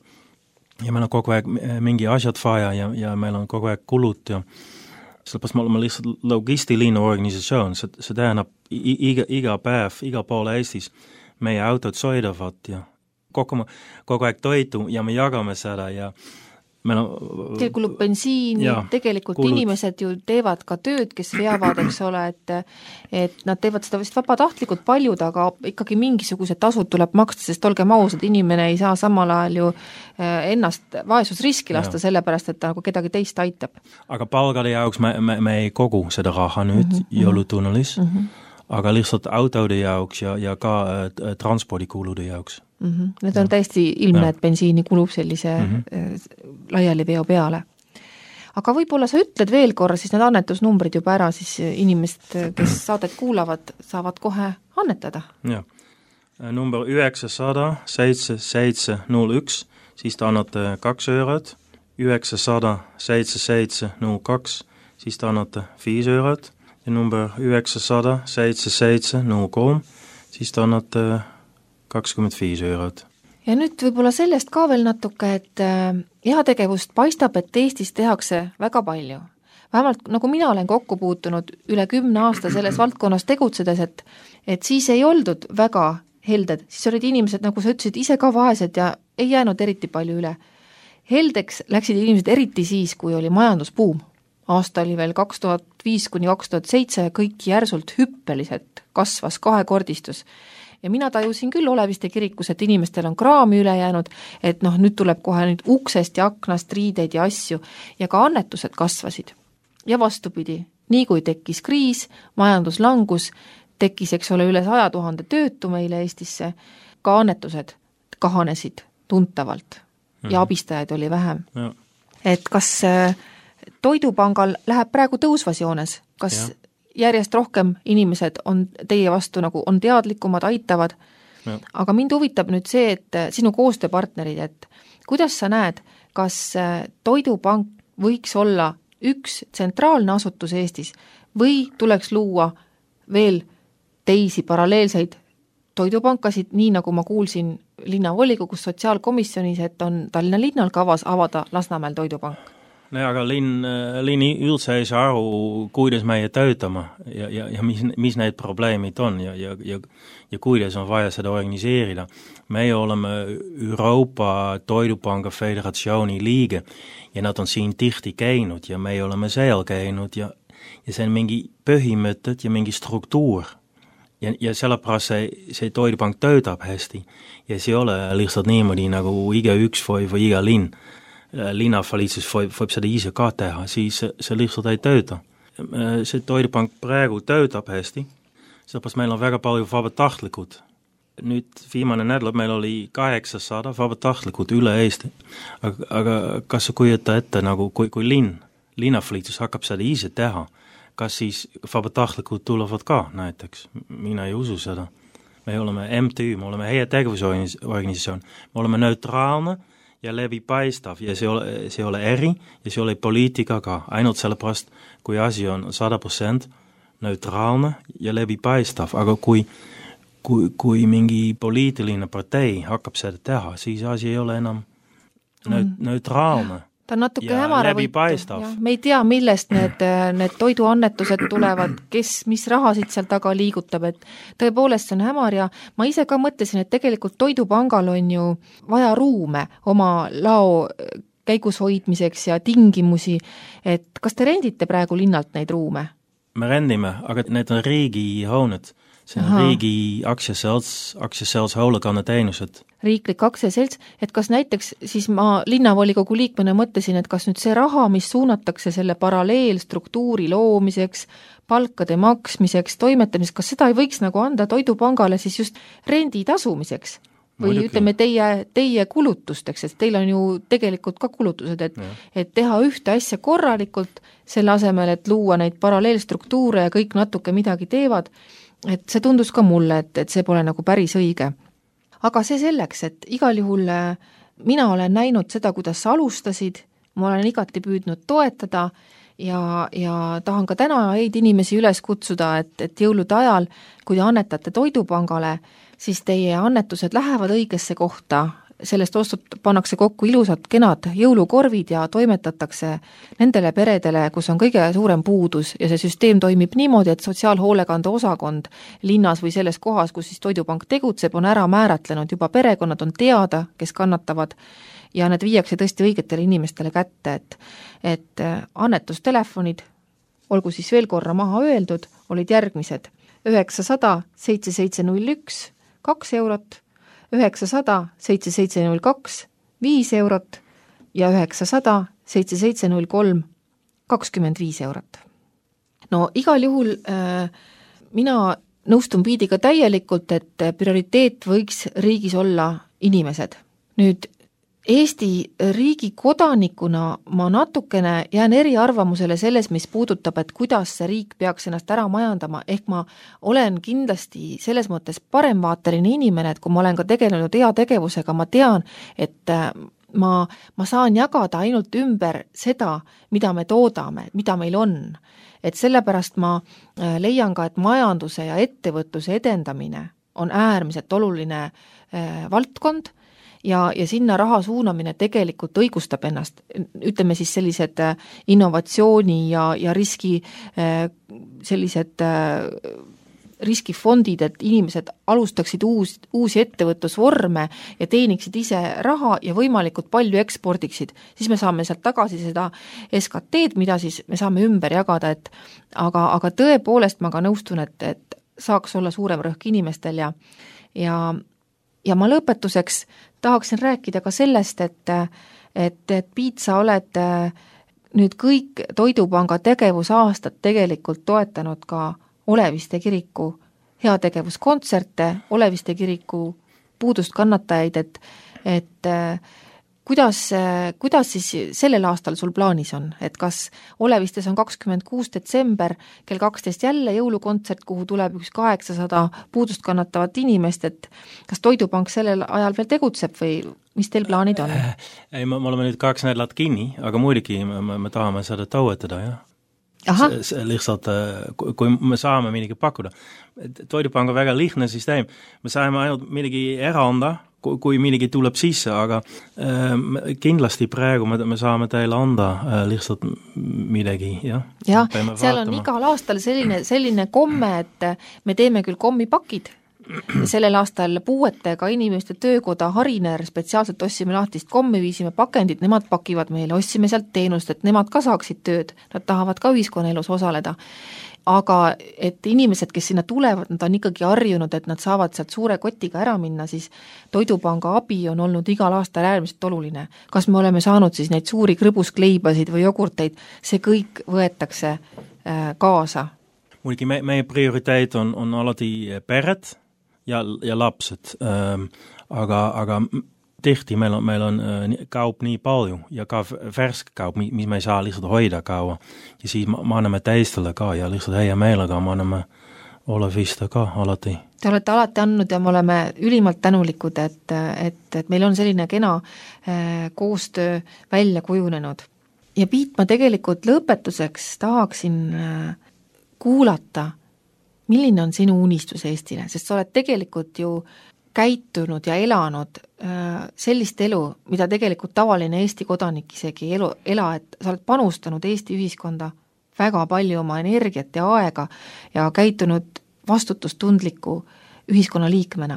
ja meil on kogu aeg mingi asjad vaja ja, ja meil on kogu aeg kulud ja sellepärast me oleme lihtsalt logistiline organisatsioon. See, see tähendab iga, iga päev, iga poole Eestis meie autod sõidavad ja kogu, kogu aeg toitu ja me jagame seda ja meil on Teil kulub bensiini, ja, tegelikult kulud. Inimesed ju teevad ka tööd, kes veavad, eks ole, et et nad teevad seda vist vabatahtlikult paljud, aga ikkagi mingisugused tasud tuleb maksta, sest olgem ausad, inimene ei saa samal ajal ju ennast vaesusriski lasta, ja. Sellepärast, et ta nagu kedagi teist aitab. Aga palgade jaoks me, me, me ei kogu seda raha nüüd mm -hmm. jõulutunnelis, mm -hmm. aga lihtsalt autode jaoks ja, ja ka äh, transpordikulude jaoks. Mm-hmm. Need on täiesti ilmne, et bensiini kulub sellise mm-hmm. laiali veo peale. Aga võib-olla sa ütled veel korra siis need annetusnumbrid juba ära, siis inimesed, kes saadet kuulavad, saavad kohe annetada. Ja. Number üheksasada seitseteist null üks, siis ta annate kaks eurot, üheksasada seitseteist null kaks, siis ta annate viis eurot, ja number üheksasada seitseteist null kolm, siis ta annate kakskümmend viis eurot. Ja nüüd võib-olla sellest ka veel natuke, et heategevust paistab, et Eestis tehakse väga palju. Vähemalt nagu mina olen kokku puutunud üle kümne aasta selles valdkonnas tegutsedes, et, et siis ei oldud väga helded, siis olid inimesed, nagu sa ütlesid, ise ka vaesed ja ei jäänud eriti palju üle. Heldeks läksid inimesed eriti siis, kui oli majandusbuum. Aasta oli veel kaks tuhat viis kuni kaks tuhat seitse ja kõik järsult hüppeliselt kasvas kahekordistus. Ja mina tajusin küll Oleviste kirikus, et inimestel on kraami üle jäänud, et noh, nüüd tuleb kohe nüüd uksest ja aknast riideid ja asju ja ka annetused kasvasid. Ja vastupidi, nii kui tekkis kriis, majanduslangus, tekkis, eks ole, üle saja tuhande töötu meile Eestisse, ka annetused kahanesid tuntavalt ja mm. abistajaid oli vähem. Ja. Et kas Toidupangal läheb praegu tõusvas joones? Kas ja. järjest rohkem inimesed on teie vastu nagu on teadlikumad, aitavad? Ja. Aga mind huvitab nüüd see, et sinu koostööpartnerid, et kuidas sa näed, kas Toidupank võiks olla üks tsentraalne asutus Eestis või tuleks luua veel teisi paralleelseid toidupankasid, nii nagu ma kuulsin linnavolikogus sotsiaalkomisjonis, et on Tallinna linnal kavas avada Lasnamäel toidupank? No aga linn, linn üldse ei saa aru, kuidas meie töötama ja, ja, ja mis, mis need probleemid on ja, ja, ja, ja kuidas on vaja seda organiseerida. Meie oleme Euroopa Toidupanga Föderatsiooni liige ja nad on siin tihti käinud ja meie oleme seal käinud ja, ja see on mingi põhimõtted ja mingi struktuur. Ja, ja sellepärast see, see toidupank töötab hästi ja see ei ole lihtsalt niimoodi nagu iga üks või, või iga linn. Linnavalitsus võib, võib seda ise ka teha, siis see lihtsalt ei tööta. See toidupank praegu töötab hästi, sellepärast meil on väga palju vabatahtlikud. Nüüd viimane nädal meil oli kaheksasada vabatahtlikud üle Eesti, aga, aga kas sa kujeta ette, nagu kui, kui linn, linnavalitsus hakkab seda ise teha, kas siis vabatahtlikud tulevad ka näiteks? Mina ei usu seda. Me oleme M T U, me oleme hea tegevusorganisatsioon, me oleme neutraalne ja läbipaistav ja see ole, see ole eri ja see ole poliitika ka, ainult sellepärast, kui asi on sada protsenti neutraalne ja läbipaistav, aga kui, kui, kui mingi poliitiline partei hakkab seda teha, siis asi ei ole enam neut- neutraalne. Ta on natuke hämara võitu. Me ei tea, millest need, need toiduannetused tulevad, kes, mis rahasid seal taga liigutab, et tõepoolest see on hämar ja ma ise ka mõtlesin, et tegelikult Toidupangal on ju vaja ruume oma lao käigus hoidmiseks ja tingimusi, et kas te rendite praegu linnalt neid ruume? Me rendime, aga need on riigi hooned. See on Aha. riigi aktsiaselts, aktsiaselts hoolekande teenused. Riiklik aktsiaselts, et kas näiteks siis ma linnavolikogu liikmena mõtlesin, et kas nüüd see raha, mis suunatakse selle paralleelstruktuuri loomiseks, palkade maksmiseks, toimetamiseks, kas seda ei võiks nagu anda Toidupangale siis just rendi tasumiseks? Või Muidugi. ütleme teie, teie kulutusteks, et teil on ju tegelikult ka kulutused, et, et teha ühte asja korralikult selle asemel, et luua neid paralleelstruktuure ja kõik natuke midagi teevad, et see tundus ka mulle, et, et see pole nagu päris õige. Aga see selleks, et igal juhul mina olen näinud seda, kuidas sa alustasid, ma olen igati püüdnud toetada ja, ja tahan ka täna häid inimesi üles kutsuda, et, et jõulude ajal, kui te annetate Toidupangale, siis teie annetused lähevad õigesse kohta, sellest ostud pannakse kokku ilusad, kenad jõulukorvid ja toimetatakse nendele peredele, kus on kõige suurem puudus ja see süsteem toimib niimoodi, et sotsiaalhoolekande osakond linnas või selles kohas, kus siis Toidupank tegutseb, on ära määratlenud juba perekonnad, on teada, kes kannatavad ja need viiakse tõesti õigetele inimestele kätte, et, et annetustelefonid, olgu siis veel korra maha öeldud, olid järgmised üheksasada seitse seitse null üks kaks eurot, üheksasada seitse seitse null kaks viis eurot ja üheksasada seitse seitse null kolm kakskümmend viis eurot. No igal juhul äh, mina nõustun Piidiga täielikult, et prioriteet võiks riigis olla inimesed. Nüüd Eesti riigi kodanikuna ma natukene jään eriarvamusele selles, mis puudutab, et kuidas see riik peaks ennast ära majandama, ehk ma olen kindlasti selles mõttes paremvaateline inimene, et kui ma olen ka tegelenud hea tegevusega, ma tean, et ma, ma saan jagada ainult ümber seda, mida me toodame, mida meil on. Et sellepärast ma leian ka, et majanduse ja ettevõtluse edendamine on äärmiselt oluline äh, valdkond, ja, ja sinna raha suunamine tegelikult õigustab ennast, ütleme siis sellised innovatsiooni ja, ja riski, sellised riskifondid, et inimesed alustaksid uus, uusi ettevõtlusvorme ja teeniksid ise raha ja võimalikult palju ekspordiksid, siis me saame sealt tagasi seda S K T-d, mida siis me saame ümber jagada, et aga, aga tõepoolest ma ka nõustun, et, et saaks olla suurem rõhk inimestel ja, ja Ja ma lõpetuseks tahaksin rääkida ka sellest, et, et, et Piit, sa oled nüüd kõik Toidupanga tegevusaastad tegelikult toetanud ka Oleviste kiriku heategevuskontserte, Oleviste kiriku puudust kannatajaid, et, et kuidas, kuidas siis sellel aastal sul plaanis on, et kas Olevistes on kakskümmend kuus detsember kell kaksteist jälle jõulukontsert, kuhu tuleb üks kaheksasada puudust kannatavat inimest, et kas Toidupank sellel ajal veel tegutseb või mis teil plaanid on? Ei, me oleme nüüd kaks nädalat kinni, aga muidugi me, me, me tahame seda toetada, jah. See, see lihtsalt, kui me saame midagi pakkuda. Toidupanga väga lihtne süsteem, me saame ainult midagi ära anda, kui midagi tuleb sisse, aga äh, kindlasti praegu me, me saame teile anda äh, lihtsalt midagi, jah. jah, seal on igal aastal selline, selline komme, et me teeme küll kommipakid, sellel aastal puuetega inimeste töökoda Hariner spetsiaalselt ossime lahtist kommi, viisime pakendid, nemad pakivad meile, ossime sealt teenust, et nemad ka saaksid tööd, nad tahavad ka ühiskonnaelus osaleda. Aga et inimesed, kes sinna tulevad, nad on ikkagi harjunud, et nad saavad sealt suure kotiga ära minna, siis Toidupanga abi on olnud igal aastal äärmiselt oluline. Kas me oleme saanud siis neid suuri krõbuskleibasid või jogurteid, see kõik võetakse äh, kaasa. Muidugi me, meie prioriteet on, on alati pered ja, ja lapsed, ähm, aga, aga tihti meil on, meil on äh, kaup nii palju ja ka värsk kaup, mis me ei saa lihtsalt hoida kaua. Ja siis ma, ma anname teistele ka ja lihtsalt heia meelega ma anname Oleviste ka alati. Te olete alati andnud ja me oleme ülimalt tänulikud, et, et, et meil on selline kena äh, koostöö välja kujunenud. Ja Piit, ma tegelikult lõpetuseks tahaksin äh, kuulata, milline on sinu unistus Eestile, sest sa oled tegelikult ju käitunud ja elanud äh, sellist elu, mida tegelikult tavaline Eesti kodanik isegi elu, ela, et sa oled panustanud Eesti ühiskonda väga palju oma energiat ja aega ja käitunud vastutustundliku ühiskonna liikmena.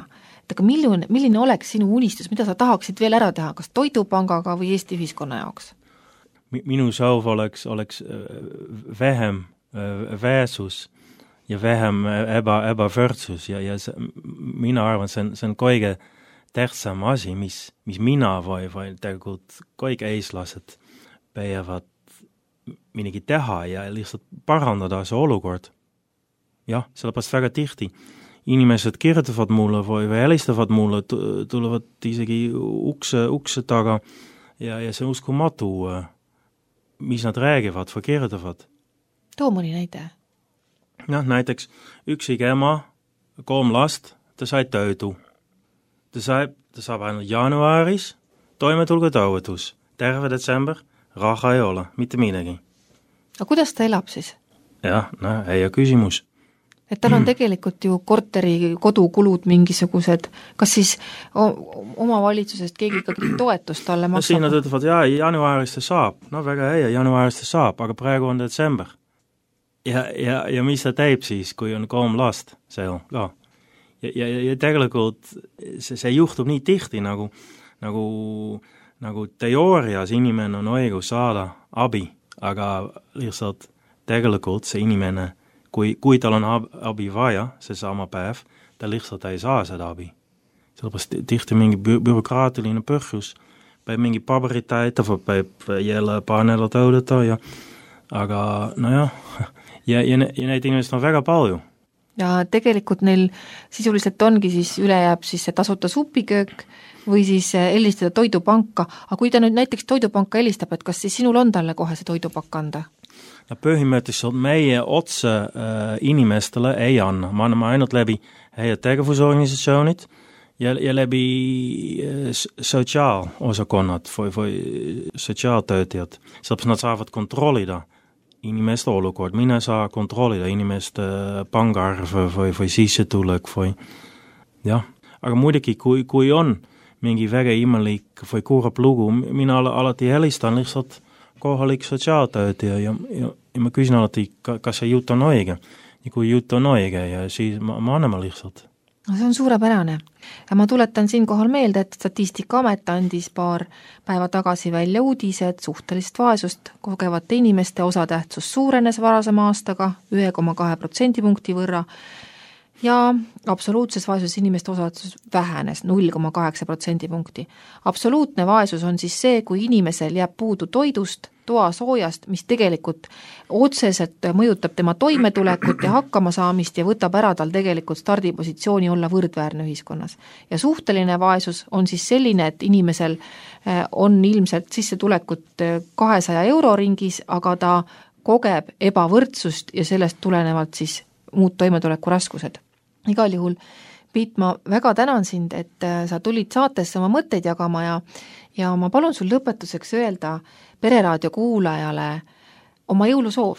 et aga milline, milline oleks sinu unistus, mida sa tahaksid veel ära teha, kas Toidupangaga või Eesti ühiskonna jaoks? Minu soov oleks, oleks vähem väesus ja vähem eba, ebavõrdsus ja, ja see, mina arvan, see on, see on kõige tähtsam asi, mis, mis mina või, või tegelikult kõik eeslased peavad midagi teha ja lihtsalt parandada see olukord. Jah, sellepärast väga tihti inimesed kirjutavad mulle või, või helistavad mulle, tulevad isegi ukse, ukse taga ja, ja see on uskumatu, mis nad räägivad või kirjutavad. Too mõni näide. Jah, näiteks üksik ema, kolm last, ta sai töötu. Ta, sai, ta saab ainult jaanuaris toimetulekutoetus. Terve detsember raha ei ole, mitte midagi. Aga kuidas ta elab siis? Jah, no, ei ole küsimus. Et tal on tegelikult ju korteri kodukulud mingisugused, kas siis oma valitsusest keegi ikkagi toetust talle maksab? No siin nad ütlevad, jaa, jaanuarist saab, no väga hea, jaanuarist saab, aga praegu on detsember. Ja, ja, ja mis ta teeb siis, kui on kolm last seal ka? Ja, ja, ja tegelikult see, see juhtub nii tihti, nagu, nagu, nagu teoorias inimene on õigus saada abi, aga lihtsalt tegelikult see inimene, kui, kui tal on abi vaja, see sama päev, ta lihtsalt ei saa seda abi. Sellepärast tihti mingi bü- bürokraatiline põhjus, peab mingi paberit täita, peab jälle paar nädala tõudeta, ja, aga no jah, ja, ja, ja neid inimesed on väga palju. Ja tegelikult neil sisuliselt ongi siis üle jääb siis see tasuta supiköök või siis helistada Toidupanka, aga kui ta nüüd näiteks Toidupanka helistab, et kas siis sinul on talle kohe see toidupakk anda? No põhimõtteliselt meie otse äh, inimestele ei anna, me anname ainult läbi head tegevusorganisatsioonid ja, ja läbi äh, sotsiaalosakonnad või, või sotsiaaltöötajad, sellepärast nad saavad kontrollida inimeste olukord, mina saa kontrollida inimeste pangaarv või, või sissetulek või jah, aga muidugi kui, kui on mingi väga imelik või kurab lugu, mina alati helistan lihtsalt kohalik sotsiaaltöötaja ja, ja, ja ma küsin alati, kas see jutt on õige. Ja kui jutt on õige ja siis ma, ma anname lihtsalt. No see on suurepärane. Ja ma tuletan siin kohal meelde, et Statistikaamet andis paar päeva tagasi välja uudised suhtelist vaesust kogevate inimeste osatähtsus suurenes varasema aastaga üks koma kaks protsendipunkti võrra ja absoluutses vaesus inimeste osatähtsus vähenes null koma kaheksa protsendipunkti. Absoluutne vaesus on siis see, kui inimesel jääb puudu toidust, toa soojast, mis tegelikult otseselt mõjutab tema toimetulekut ja hakkamasaamist ja võtab ära tal tegelikult stardipositsiooni olla võrdväärne ühiskonnas. Ja suhteline vaesus on siis selline, et inimesel on ilmselt sissetulekut kahesaja euro ringis, aga ta kogeb ebavõrdsust ja sellest tulenevalt siis muud toimetuleku raskused. Igal juhul, Piit, ma väga tänan sind, et sa tulid saatesse oma mõtteid jagama ja, ja ma palun sul lõpetuseks öelda Pereraadio kuulajale oma jõulusoov.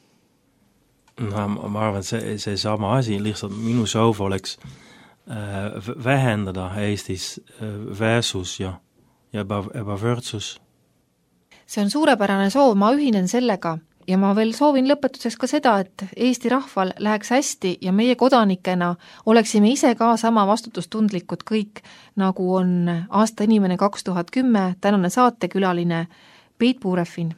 No, ma arvan, see, see sama asi, lihtsalt minu soov oleks äh, vähendada Eestis äh, väesus ja, ja eba, ebavõrdsus. See on suurepärane soov, ma ühinen sellega. Ja ma veel soovin lõpetuseks ka seda, et Eesti rahval läheks hästi ja meie kodanikena oleksime ise ka sama vastutustundlikud kõik, nagu on aasta inimene kaks tuhat kümme, tänane saatekülaline Piit Puurefin.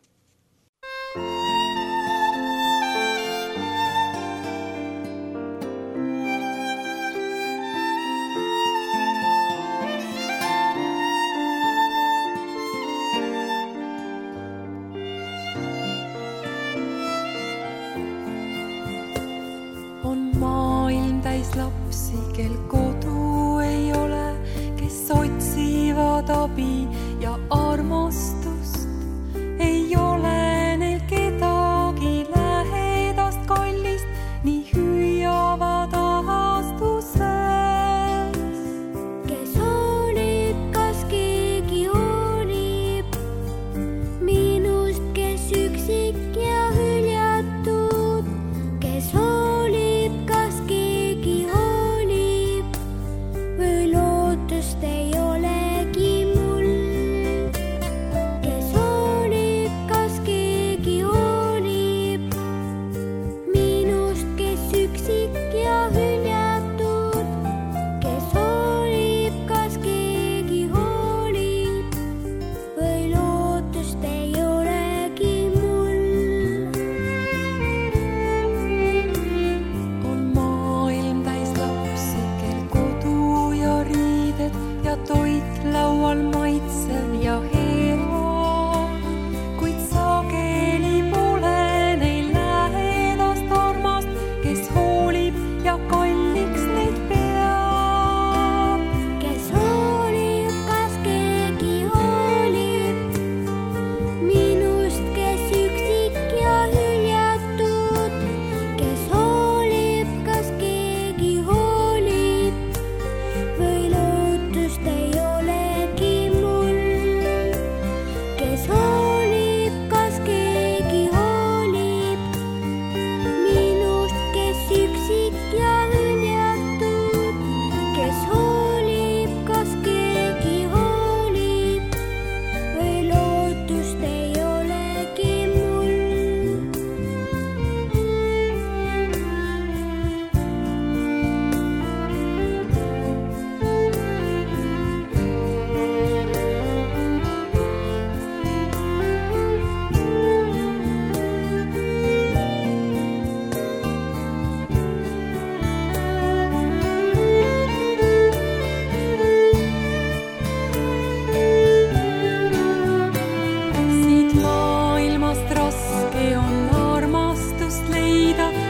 Lapsi, kel kodu ei ole, kes otsivad abi ja armastust. Ei ole neil kedagi lähedast kallist, nii hüüavad aastuses. Kes hoolib, kas keegi hoolib minust, kes üksik ja hüljatud, kes hoolib, kas keegi hoolib või lootust ei olegi mul.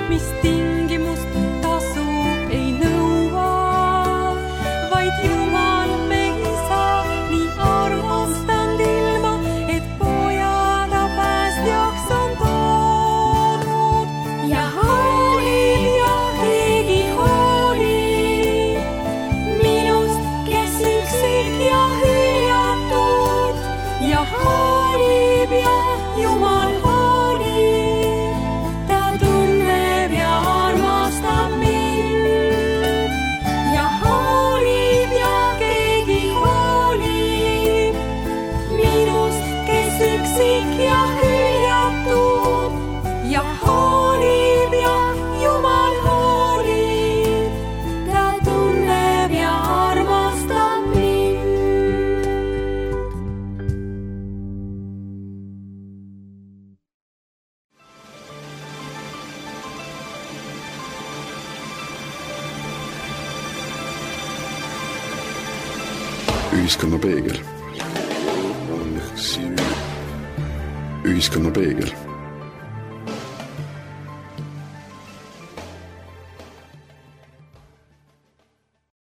mis tingimust tasu ei nõua, vaid Jumal me isa nii armastanud ilma, et poja ta päästjaks on toonud ja hoolib ja keegi hoolib minust, kes üksik ja hüljatud ja hoolib ja Jumal hoolib, ta tunneb ja armastab mind ja hoolib ja keegi hoolib minust, kes üksik ja hüljatud ja hoolib ja Jumal hoolib, ta tunneb ja armastab mind. Ühiskonna peegel. Ühiskonna peegel.